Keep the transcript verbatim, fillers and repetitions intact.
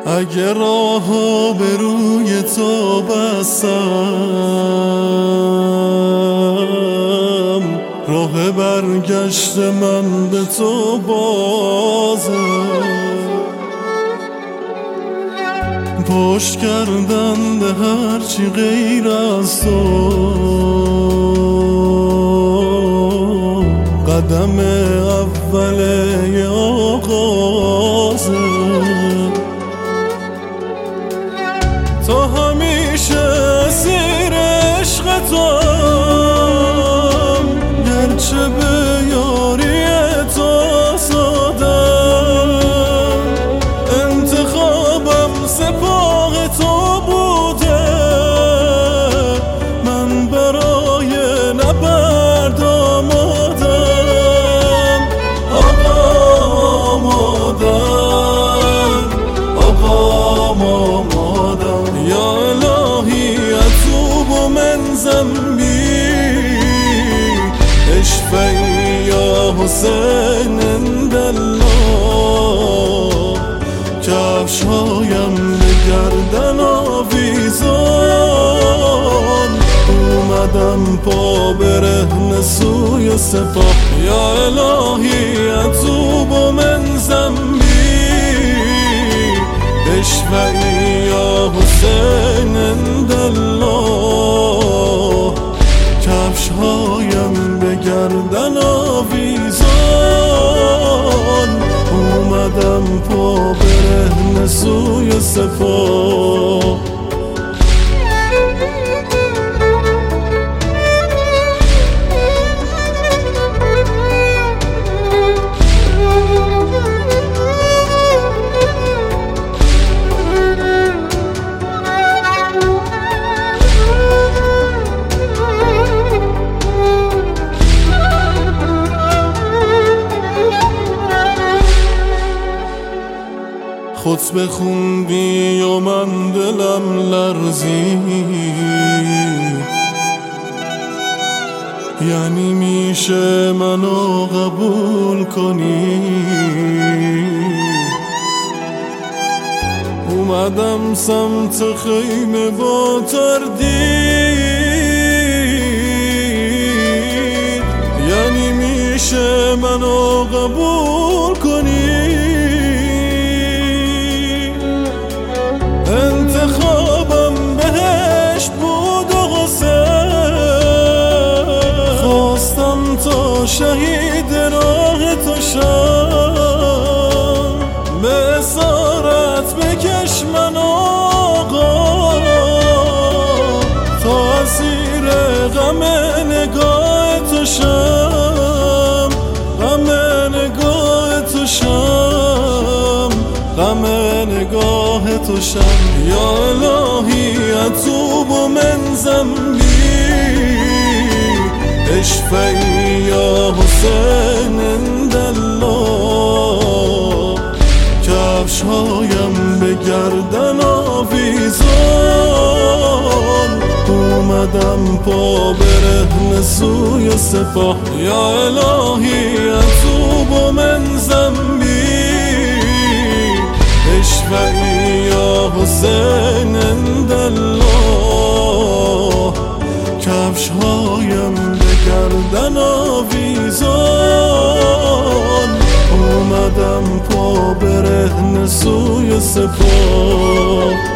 اگه راهو به روی تو بستم، راه برگشت من به تو بازه. پشت کردن به هرچی غیر از تو، قدم اول یه آغازه. تو همیشه اسیر عشق توام، گرچه به یاری تو سادم. انتخابم سپاه تو بوده، من برای نبرد آمادم. آقا آمادم، آقا آمادم. یا الهی اتوب من ذنبی، اشفعی یا حسین عند الله. کفشهایم به گردن آویزان، اومدم پا برهنه سوی سپاه. یا الهی اتوب من ذنبی، اشفعی یا حسین عند الله. کفشهایم به گردن آویزان، اومدم پا برهنه سوی سپاه. خود بخوندی و من دلم لرزید، یعنی میشه منو قبول کنی. اومدم سمت خیمه با تردید، یعنی میشه منو قبول کنی. انتخابم بهشت بود و حسین، خواستم تا شهید راه تو شم. به اسارت بکش من آقا، تا اسیر غم نگاه تو شم. غم نگاه تو شم، غم نگاه تو شم. یا الهی اتوب من ذنبی، اشفعی یا حسین عند الله. کفشهایم به گردن آویزان، اومدم پا برهنه سوی سپاه. یا الهی اتوب من ذنبی، اشفعی یا حسین عند الله. کفشهایم به گردن آویزان، اومدم پا برهنه سوی سپاه.